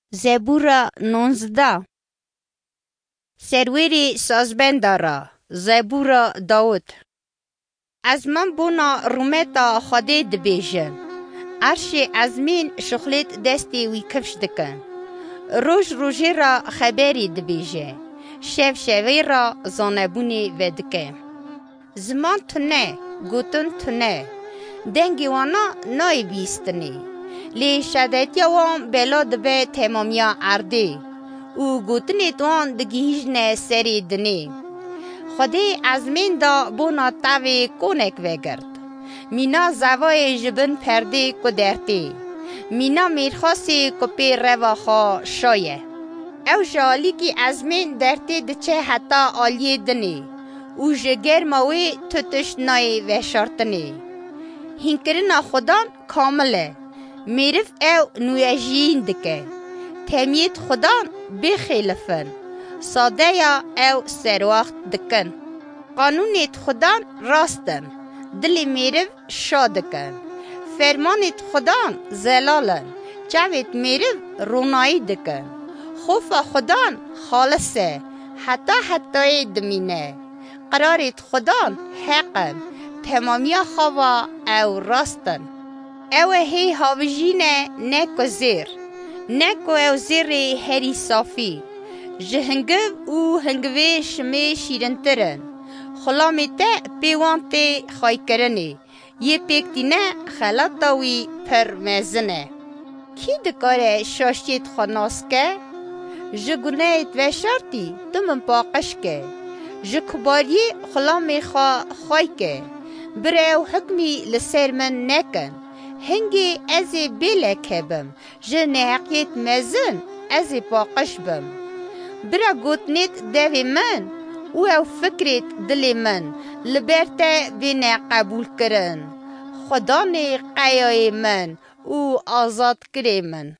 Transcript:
زبور 19 سرویری سازبندارا زبور داود. از من بونا رومتا خاده دبیجن عرش ازمین شخلت دستی وی کفش دکن. روش روژی را خبری دبیجه شف شوی را زانبونی ودکه. زمان تنه گوتن تنه دنگی وانا نای بیستنی لی شدتی وان بلا دبه تمامیا عردی و گوتنی توان دگیجن سری دنی. خودی ازمین دا بونا تاوی کونک وگرد مینا زوای جبن پرده کدرتی مینا میرخاسی کپی رواخا شایه او جالی کی ازمین درتی دچه حتا آلیه دنی او جگر ماوی تتش نای و شرطنی. هینکرنا خودان کامله میرف او نویجین دکه تمیت خودان بخیلفن ساده یا او سرواخت دکن. قانونیت خودان راستن دلی میرف شادکن. فرمانیت خودان زلالن جویت میرف رونایی دکن. خوف خودان خالصه حتی دمینه. قراریت خودان حقن تمامیا خوا او راستن. او هی هاوجینه نکو زیر نکو او زیری هری صافی جهنگب او هنگوی شمی شیرنترن خلامی تا پیوان تا خای کرنی یه پیکتینه خلاطاوی پر مزنه. کی دکاره شاشتیت خناس که؟ جگونه و شرطی دمن پاقش که جکباری خلامی خای که بره و حکمی لسر من نکن. هنگی ازی بیلکه بم جنه حقیت مزن ازی پاقش بم. برا گوتنیت دوی من او فکریت دلی من لبرته بینه قبول کرن. خدا نی قیای من او آزاد کری من.